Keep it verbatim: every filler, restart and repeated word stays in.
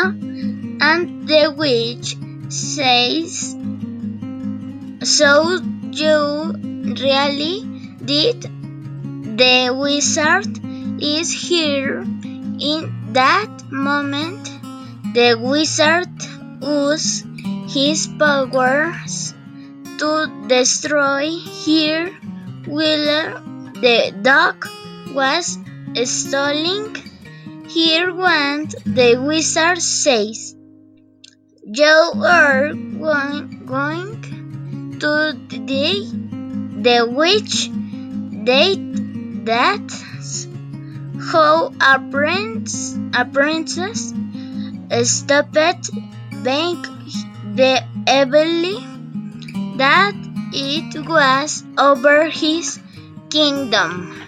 And the witch says, "So you really did? The wizard is here." In that moment, the wizard used his powers to destroy her while the dog was stealing her wand. The wizard says, "You are going, going to die." The witch did that. How a prince, a princess stopped being the evil that it was over his kingdom.